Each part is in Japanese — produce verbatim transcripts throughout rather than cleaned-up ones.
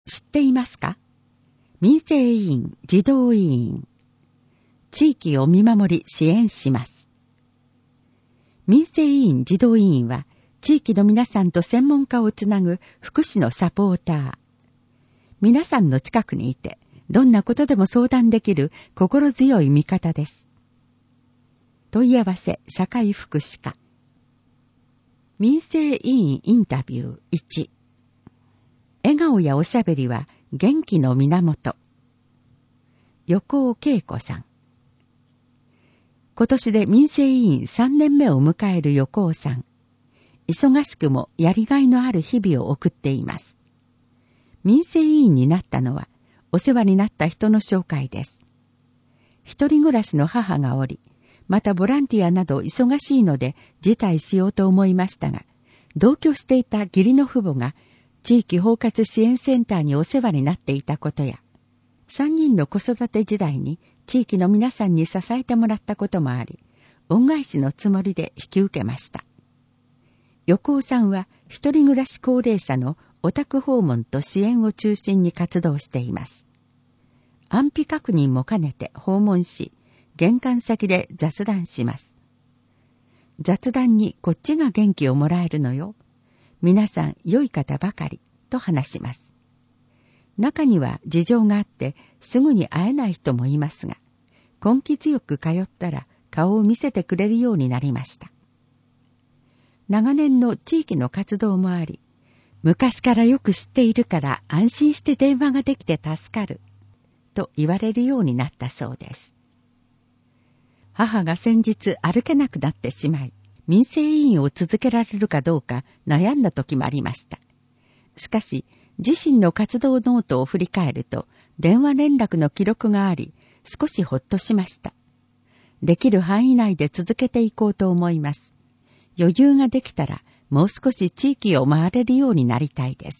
知っていますか？民生委員、児童委員。地域を見守り支援します。民生委員、児童委員は、地域の皆さんと専門家をつなぐ福祉のサポーター。皆さんの近くにいて、どんなことでも相談できる心強い味方です。問い合わせ社会福祉課。民生委員インタビューいち。笑顔やおしゃべりは元気の源。横尾恵子さん。今年で民生委員さんねんめを迎える横尾さん。忙しくもやりがいのある日々を送っています。民生委員になったのは、お世話になった人の紹介です。一人暮らしの母がおり、またボランティアなど忙しいので辞退しようと思いましたが、同居していた義理の父母が地域包括支援センターにお世話になっていたことや、三人の子育て時代に地域の皆さんに支えてもらったこともあり、恩返しのつもりで引き受けました。横尾さんは一人暮らし高齢者のお宅訪問と支援を中心に活動しています。安否確認も兼ねて訪問し、玄関先で雑談します。雑談にこっちが元気をもらえるのよ。皆さん良い方ばかりと話します。中には事情があってすぐに会えない人もいますが、根気強く通ったら顔を見せてくれるようになりました。長年の地域の活動もあり、昔からよく知っているから安心して電話ができて助かると言われるようになったそうです。母が先日歩けなくなってしまい、民生委員を続けられるかどうか悩んだ時もありました。しかし、自身の活動ノートを振り返ると、電話連絡の記録があり、少しほっとしました。できる範囲内で続けていこうと思います。余裕ができたら、もう少し地域を回れるようになりたいです。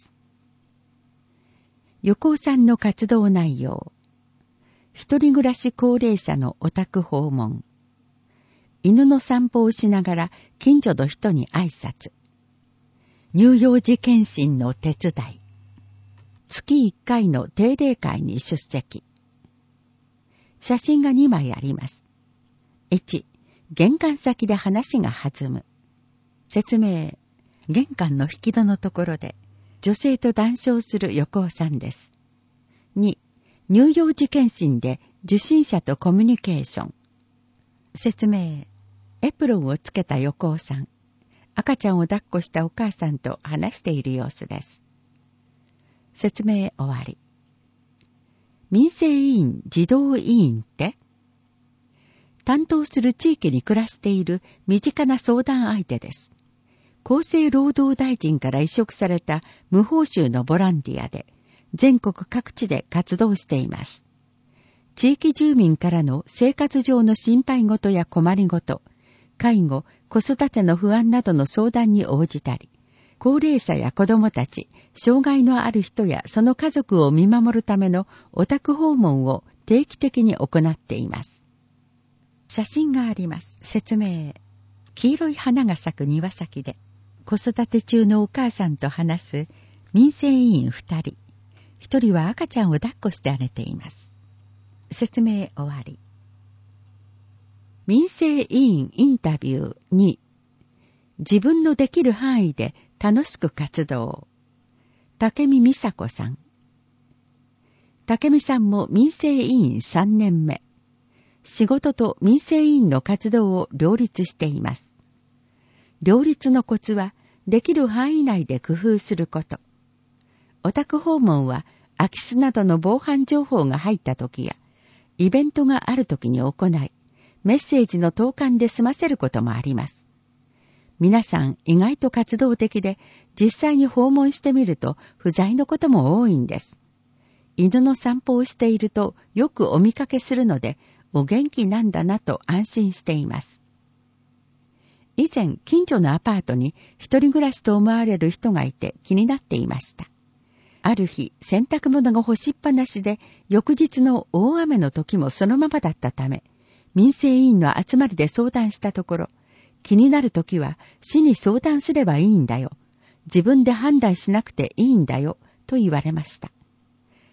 横尾さんの活動内容。一人暮らし高齢者のお宅訪問。犬の散歩をしながら近所の人に挨拶。乳幼児検診の手伝い。月いっかいの定例会に出席。写真がにまいあります。いち、玄関先で話が弾む。説明。玄関の引き戸のところで女性と談笑する横尾さんです。に、乳幼児検診で受診者とコミュニケーション。説明。エプロンをつけた横尾さん。赤ちゃんを抱っこしたお母さんと話している様子です。説明終わり。民生委員、児童委員って担当する地域に暮らしている身近な相談相手です。厚生労働大臣から委嘱された無報酬のボランティアで全国各地で活動しています。地域住民からの生活上の心配事や困りごと、介護、子育ての不安などの相談に応じたり、高齢者や子どもたち、障害のある人やその家族を見守るためのお宅訪問を定期的に行っています。写真があります。説明。黄色い花が咲く庭先で、子育て中のお母さんと話す民生委員二人。一人は赤ちゃんを抱っこしてあげています。説明終わり。民生委員インタビューに、自分のできる範囲で楽しく活動。竹見美佐子さん。竹見さんも民生委員さんねんめ。仕事と民生委員の活動を両立しています。両立のコツは、できる範囲内で工夫すること。お宅訪問は、空き巣などの防犯情報が入った時や、イベントがある時に行い、メッセージの投函で済ませることもあります。皆さん意外と活動的で、実際に訪問してみると不在のことも多いんです。犬の散歩をしているとよくお見かけするので、お元気なんだなと安心しています。以前、近所のアパートに一人暮らしと思われる人がいて気になっていました。ある日、洗濯物が干しっぱなしで、翌日の大雨の時もそのままだったため、民生委員の集まりで相談したところ、気になる時は市に相談すればいいんだよ。自分で判断しなくていいんだよ、と言われました。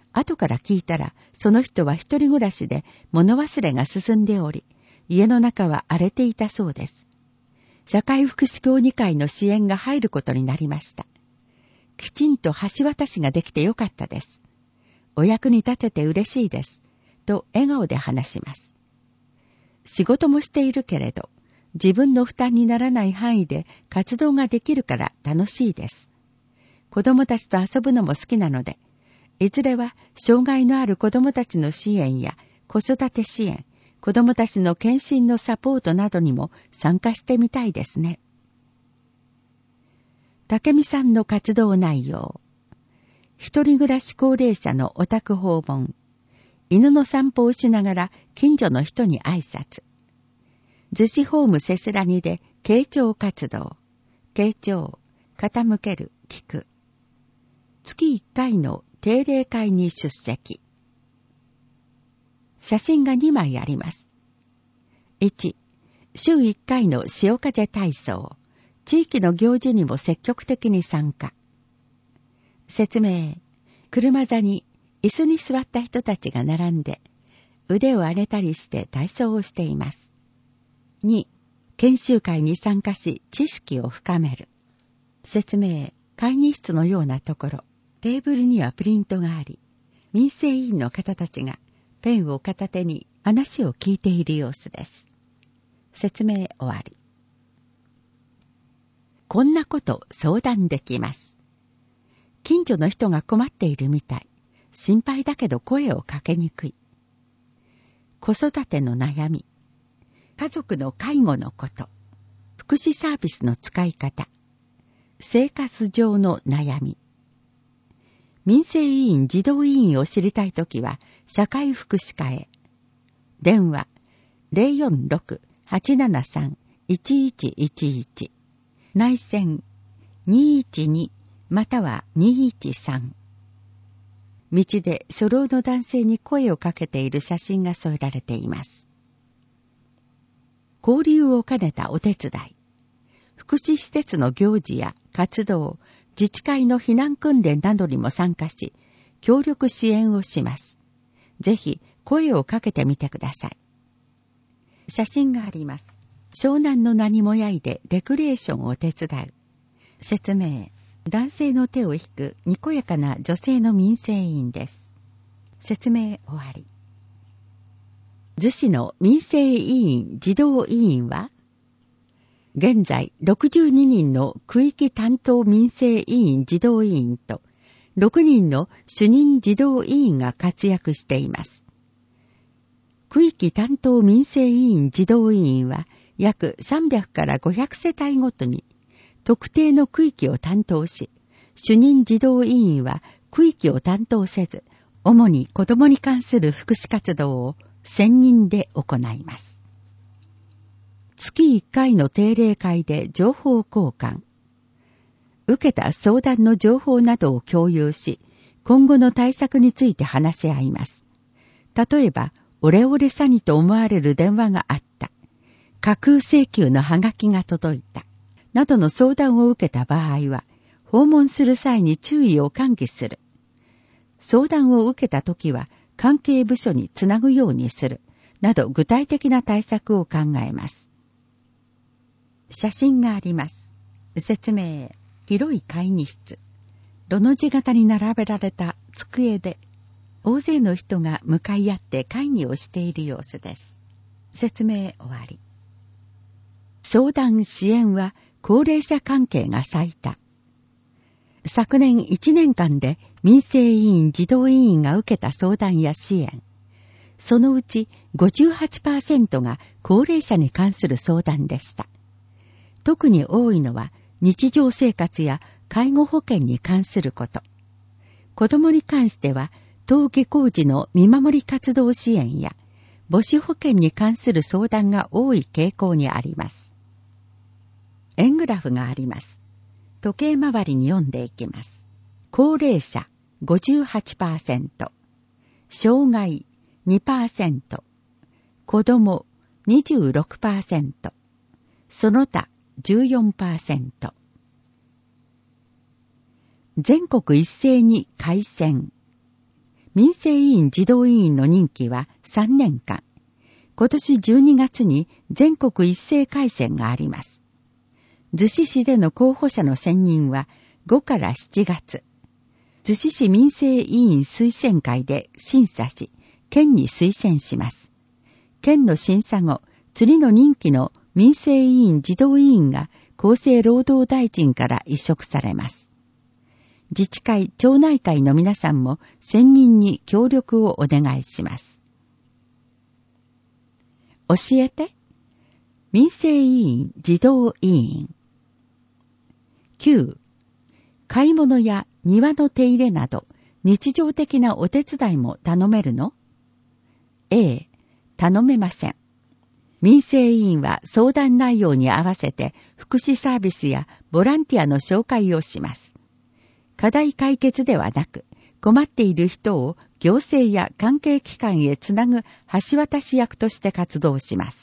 後から聞いたら、その人は一人暮らしで物忘れが進んでおり、家の中は荒れていたそうです。社会福祉協議会の支援が入ることになりました。きちんと橋渡しができてよかったです。お役に立てて嬉しいです。と笑顔で話します。仕事もしているけれど、自分の負担にならない範囲で活動ができるから楽しいです。子供たちと遊ぶのも好きなので、いずれは障害のある子供たちの支援や子育て支援、子供たちの検診のサポートなどにも参加してみたいですね。武美さんの活動内容。一人暮らし高齢者のお宅訪問。犬の散歩をしながら近所の人に挨拶。逗子ホームせすらにで傾聴活動。傾聴、傾ける、聞く。月いっかいの定例会に出席。写真がにまいあります。いち、週いっかいの潮風体操。地域の行事にも積極的に参加。説明。車座に椅子に座った人たちが並んで、腕を上げたりして体操をしています。に、研修会に参加し知識を深める。説明。会議室のようなところ、テーブルにはプリントがあり、民生委員の方たちがペンを片手に話を聞いている様子です。説明終わり。こんなこと相談できます。近所の人が困っているみたい。心配だけど声をかけにくい。子育ての悩み。家族の介護のこと。福祉サービスの使い方。生活上の悩み。民生委員児童委員を知りたいときは社会福祉課へ。電話 ゼロよんろく はちななさん いちいちいちいち 内線にいちにまたはにいちさん。道で初老の男性に声をかけている写真が添えられています。交流を兼ねたお手伝い。福祉施設の行事や活動、自治会の避難訓練などにも参加し、協力支援をします。ぜひ声をかけてみてください。写真があります。湘南の何もやいでレクリエーションを手伝う。説明。男性の手を引くにこやかな女性の民生委員です。説明終わり。逗子の民生委員児童委員は、現在ろくじゅうににんの区域担当民生委員児童委員とろくにんの主任児童委員が活躍しています。区域担当民生委員児童委員は約さんびゃくからごひゃくせたいごとに特定の区域を担当し、主任児童委員は区域を担当せず、主に子どもに関する福祉活動を専任で行います。月いっかいの定例会で情報交換。受けた相談の情報などを共有し、今後の対策について話し合います。例えば、オレオレ詐欺と思われる電話があった。架空請求のハガキが届いた。などの相談を受けた場合は、訪問する際に注意を喚起する。相談を受けたときは、関係部署につなぐようにする。など具体的な対策を考えます。写真があります。説明。広い会議室。ロの字型に並べられた机で、大勢の人が向かい合って会議をしている様子です。説明終わり。相談支援は高齢者関係が最多。昨年いちねんかんで民生委員児童委員が受けた相談や支援。そのうち ごじゅうはちパーセント が高齢者に関する相談でした。特に多いのは日常生活や介護保険に関すること。子どもに関しては登下校時の見守り活動支援や母子保険に関する相談が多い傾向にあります。円グラフがあります。時計回りに読んでいきます。高齢者 ごじゅうはちパーセント、障害 にパーセント、子ども にじゅうろくパーセント、その他 じゅうよんパーセント。全国一斉に改選。 民生委員児童委員の任期はさんねんかん。今年じゅうにがつに全国一斉改選があります。逗子市での候補者の選任はごからしちがつ。逗子市民生委員推薦会で審査し、県に推薦します。県の審査後、次の任期の民生委員児童委員が厚生労働大臣から委嘱されます。自治会、町内会の皆さんも選任に協力をお願いします。教えて。民生委員児童委員。きゅう. 買い物や庭の手入れなど日常的なお手伝いも頼めるの？ A. 頼めません。民生委員は相談内容に合わせて福祉サービスやボランティアの紹介をします。課題解決ではなく、困っている人を行政や関係機関へつなぐ橋渡し役として活動します。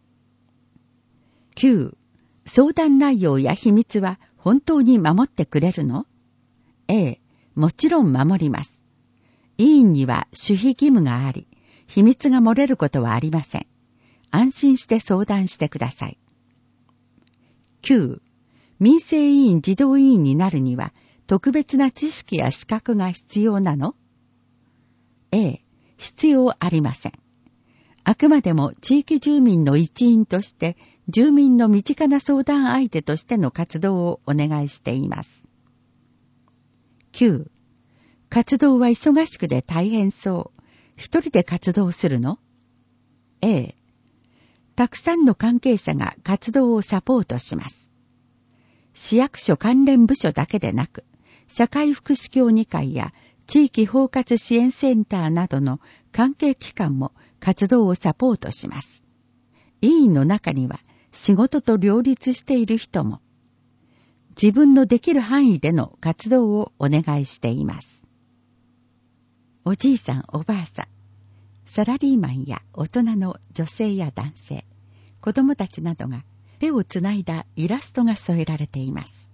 きゅう. 相談内容や秘密は本当に守ってくれるの？ A. もちろん守ります。委員には守秘義務があり、秘密が漏れることはありません。安心して相談してください。きゅう. 民生委員児童委員になるには特別な知識や資格が必要なの？ A. 必要ありません。あくまでも地域住民の一員として住民の身近な相談相手としての活動をお願いしています。きゅう. 活動は忙しくで大変そう。一人で活動するの？ A. たくさんの関係者が活動をサポートします。市役所関連部署だけでなく、社会福祉協議会や地域包括支援センターなどの関係機関も活動をサポートします。委員の中には仕事と両立している人も、自分のできる範囲での活動をお願いしています。おじいさんおばあさん、サラリーマンや大人の女性や男性、子供たちなどが手をつないだイラストが添えられています。